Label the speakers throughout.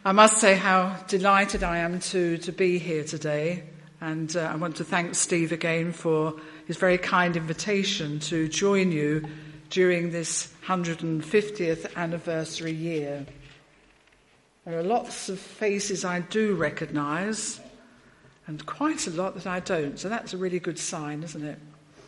Speaker 1: I must say how delighted I am to be here today, and I want to thank Steve again for his very kind invitation to join you during this 150th anniversary year. There are lots of faces I do recognise and quite a lot that I don't, so that's a really good sign, isn't it?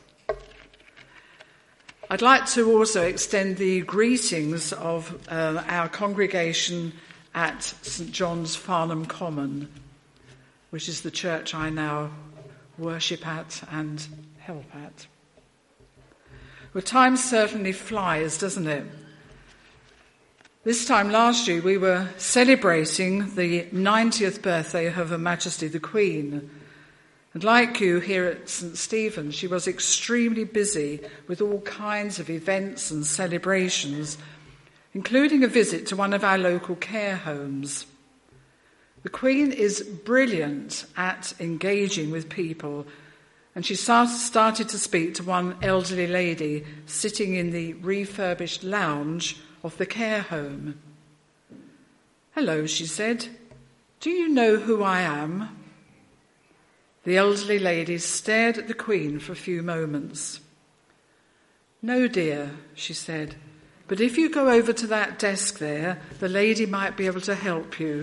Speaker 1: I'd like to also extend the greetings of our congregation at St John's Farnham Common, which is the church I now worship at and help at. Well, time certainly flies, doesn't it? This time last year we were celebrating the 90th birthday of Her Majesty the Queen. And like you here at St Stephen's, she was extremely busy with all kinds of events and celebrations, including a visit to one of our local care homes. The Queen is brilliant at engaging with people, and she started to speak to one elderly lady sitting in the refurbished lounge of the care home. "Hello," she said. "Do you know who I am?" The elderly lady stared at the Queen for a few moments. "No, dear," she said, "but if you go over to that desk there, the lady might be able to help you."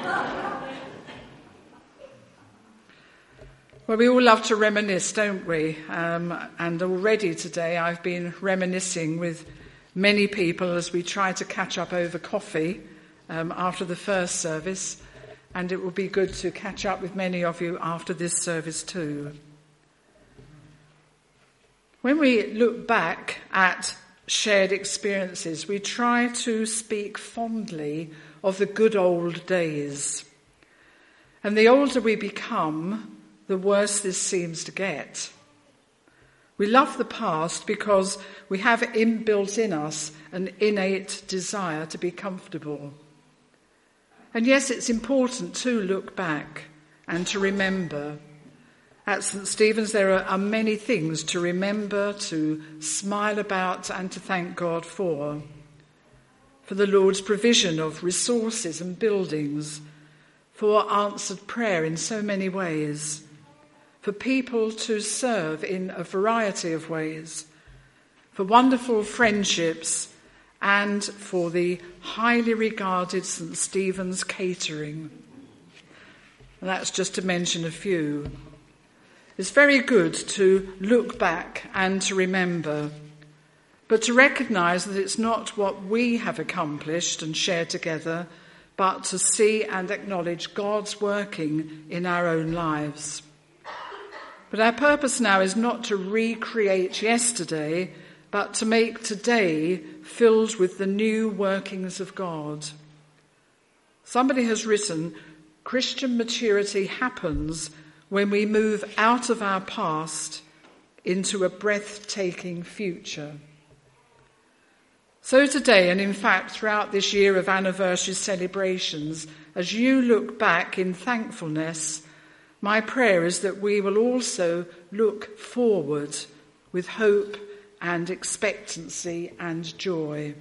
Speaker 1: Well, we all love to reminisce, don't we? And already today I've been reminiscing with many people as we try to catch up over coffee after the first service, and it will be good to catch up with many of you after this service too. When we look back at shared experiences, we try to speak fondly of the good old days. And the older we become, the worse this seems to get. We love the past because we have inbuilt in us an innate desire to be comfortable. And yes, it's important to look back and to remember. At St Stephen's there are many things to remember, to smile about and to thank God for. For the Lord's provision of resources and buildings, for answered prayer in so many ways, for people to serve in a variety of ways, for wonderful friendships, and for the highly regarded St Stephen's catering. And that's just to mention a few. It's very good to look back and to remember, but to recognise that it's not what we have accomplished and shared together, but to see and acknowledge God's working in our own lives. But our purpose now is not to recreate yesterday, but to make today filled with the new workings of God. Somebody has written, Christian maturity happens when we move out of our past into a breathtaking future. So today, and in fact throughout this year of anniversary celebrations, as you look back in thankfulness, my prayer is that we will also look forward with hope and expectancy and joy.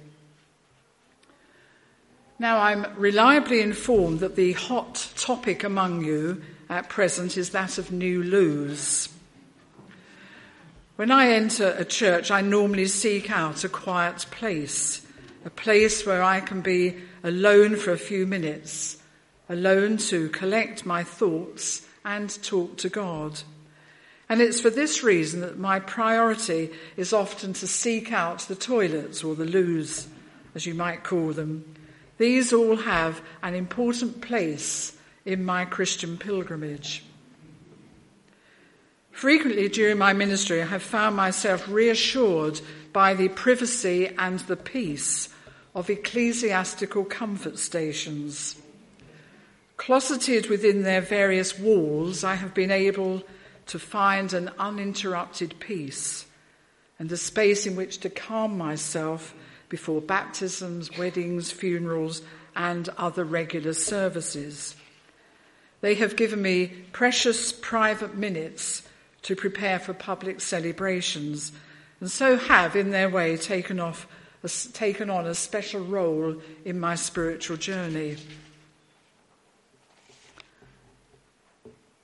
Speaker 1: Now, I'm reliably informed that the hot topic among you at present is that of new loos. When I enter a church, I normally seek out a quiet place, a place where I can be alone for a few minutes, alone to collect my thoughts and talk to God. And it's for this reason that my priority is often to seek out the toilets, or the loos, as you might call them. These all have an important place in my Christian pilgrimage. Frequently during my ministry, I have found myself reassured by the privacy and the peace of ecclesiastical comfort stations. Closeted within their various walls, I have been able to find an uninterrupted peace and a space in which to calm myself before baptisms, weddings, funerals, and other regular services. They have given me precious private minutes to prepare for public celebrations, and so have, in their way, taken on a special role in my spiritual journey.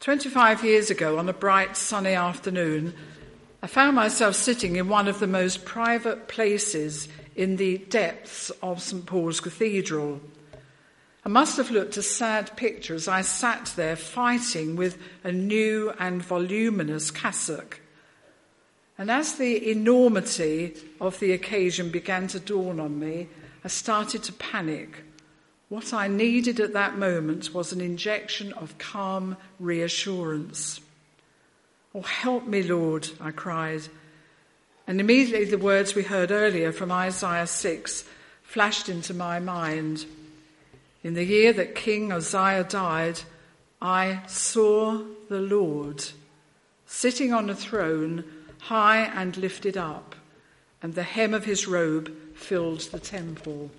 Speaker 1: 25 years ago, on a bright sunny afternoon, I found myself sitting in one of the most private places in the depths of St. Paul's Cathedral. I must have looked a sad picture as I sat there fighting with a new and voluminous cassock. And as the enormity of the occasion began to dawn on me, I started to panic. What I needed at that moment was an injection of calm reassurance. "Oh, help me, Lord," I cried. And immediately the words we heard earlier from Isaiah 6 flashed into my mind. "In the year that King Uzziah died, I saw the Lord sitting on a throne, high and lifted up, and the hem of his robe filled the temple."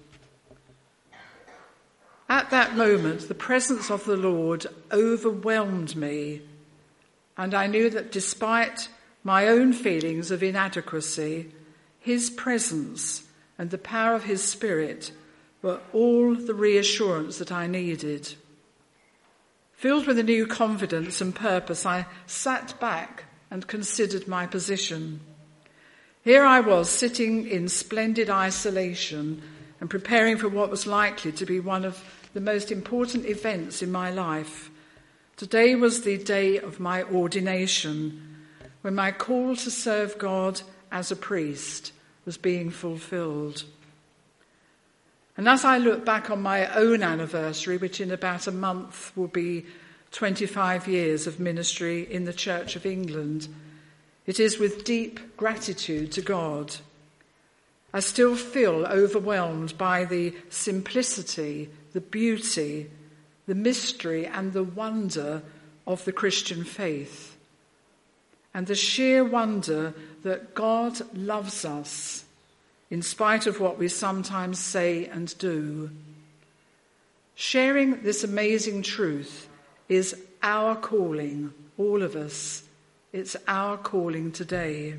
Speaker 1: At that moment, the presence of the Lord overwhelmed me, and I knew that despite my own feelings of inadequacy, his presence and the power of his Spirit were all the reassurance that I needed. Filled with a new confidence and purpose, I sat back and considered my position. Here I was, sitting in splendid isolation and preparing for what was likely to be one of the most important events in my life. Today was the day of my ordination, when my call to serve God as a priest was being fulfilled. And as I look back on my own anniversary, which in about a month will be 25 years of ministry in the Church of England, it is with deep gratitude to God. I still feel overwhelmed by the simplicity, the beauty, the mystery and the wonder of the Christian faith, and the sheer wonder that God loves us in spite of what we sometimes say and do. Sharing this amazing truth is our calling, all of us. It's our calling today.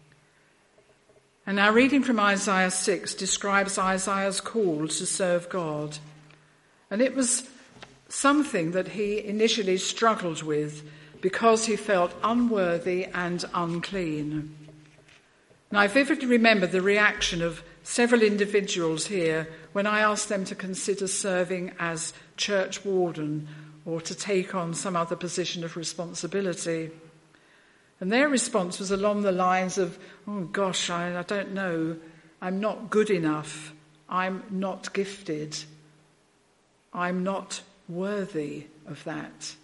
Speaker 1: And our reading from Isaiah 6 describes Isaiah's call to serve God. And it was something that he initially struggled with because he felt unworthy and unclean. And I vividly remember the reaction of several individuals here when I asked them to consider serving as church warden or to take on some other position of responsibility. And their response was along the lines of, "Oh gosh, I don't know, I'm not good enough, I'm not gifted, I'm not worthy of that."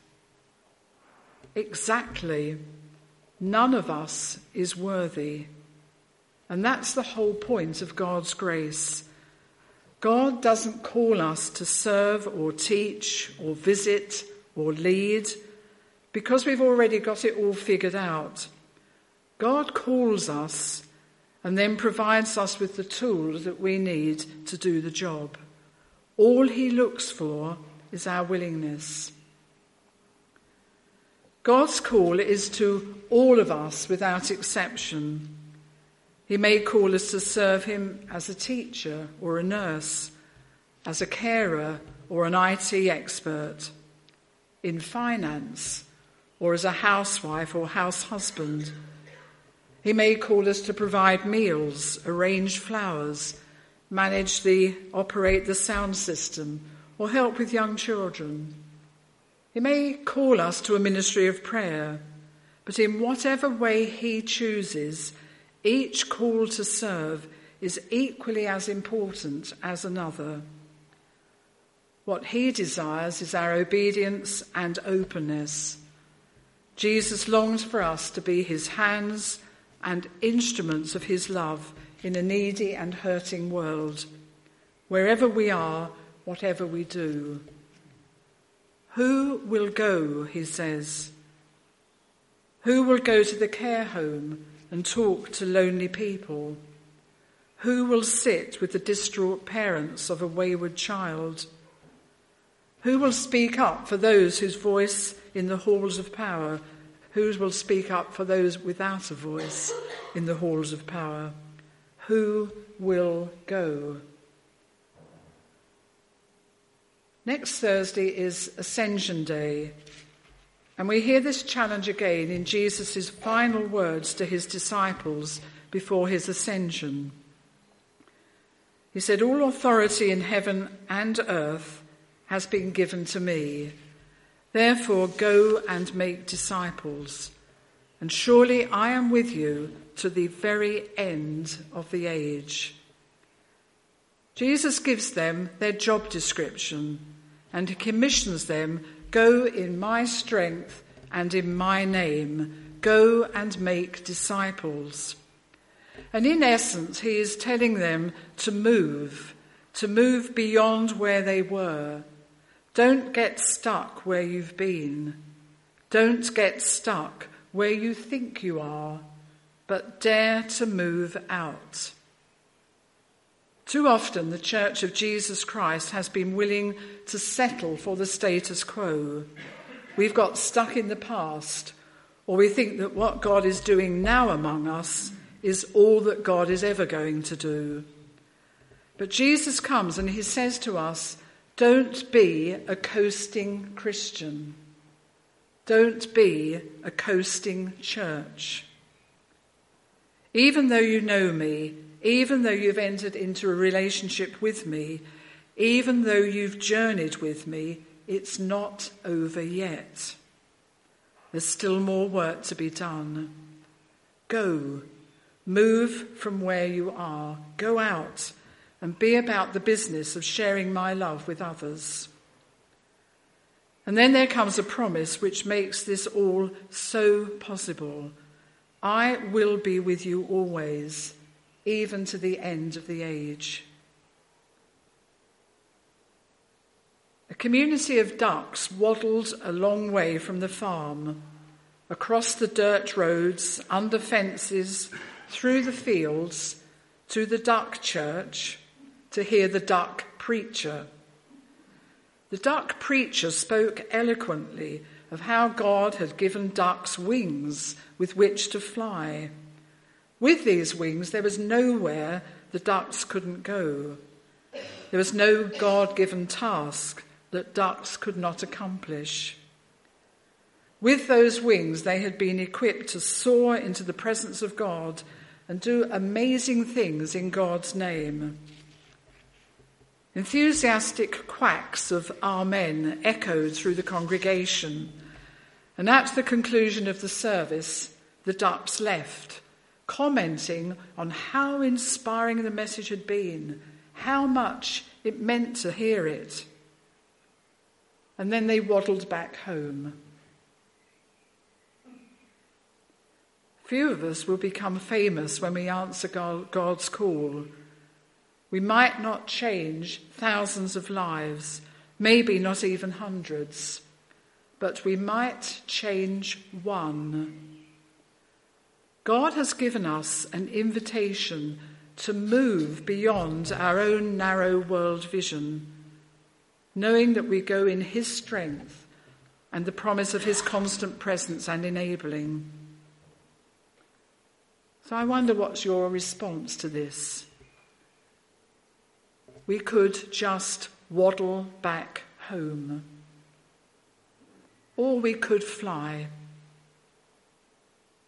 Speaker 1: Exactly. None of us is worthy. And that's the whole point of God's grace. God doesn't call us to serve or teach or visit or lead because we've already got it all figured out. God calls us and then provides us with the tools that we need to do the job. All he looks for is our willingness. God's call is to all of us without exception. He may call us to serve him as a teacher or a nurse, as a carer or an IT expert, in finance or as a housewife or house husband. He may call us to provide meals, arrange flowers, operate the sound system, or help with young children. He may call us to a ministry of prayer, but in whatever way he chooses, each call to serve is equally as important as another. What he desires is our obedience and openness. Jesus longs for us to be his hands and instruments of his love in a needy and hurting world, wherever we are, whatever we do. Who will go, he says? Who will go to the care home and talk to lonely people? Who will sit with the distraught parents of a wayward child? Who will speak up for those whose voice in the halls of power? Who will speak up for those without a voice in the halls of power? Who will go? Next Thursday is Ascension Day, And we hear this challenge again in Jesus' final words to his disciples before his ascension. He said, "All authority in heaven and earth has been given to me. Therefore go and make disciples. And surely I am with you to the very end of the age." Jesus gives them their job description and he commissions them, "Go in my strength and in my name. Go and make disciples." And in essence, he is telling them to move beyond where they were. Don't get stuck where you've been. Don't get stuck where you think you are, but dare to move out. Too often the Church of Jesus Christ has been willing to settle for the status quo. We've got stuck in the past, or we think that what God is doing now among us is all that God is ever going to do. But Jesus comes and he says to us, don't be a coasting Christian. Don't be a coasting church. Even though you know me, even though you've entered into a relationship with me, even though you've journeyed with me, it's not over yet. There's still more work to be done. Go, move from where you are, go out and be about the business of sharing my love with others. And then there comes a promise which makes this all so possible. I will be with you always, even to the end of the age. A community of ducks waddled a long way from the farm, across the dirt roads, under fences, through the fields, to the duck church, to hear the duck preacher. The duck preacher spoke eloquently of how God had given ducks wings with which to fly. With these wings, there was nowhere the ducks couldn't go. There was no God-given task that ducks could not accomplish. With those wings, they had been equipped to soar into the presence of God and do amazing things in God's name. Enthusiastic quacks of Amen echoed through the congregation, and at the conclusion of the service, the ducks left, commenting on how inspiring the message had been, how much it meant to hear it. And then they waddled back home. Few of us will become famous when we answer God's call. We might not change thousands of lives, maybe not even hundreds, but we might change one. God has given us an invitation to move beyond our own narrow world vision, knowing that we go in his strength and the promise of his constant presence and enabling. So I wonder, what's your response to this? We could just waddle back home. Or we could fly.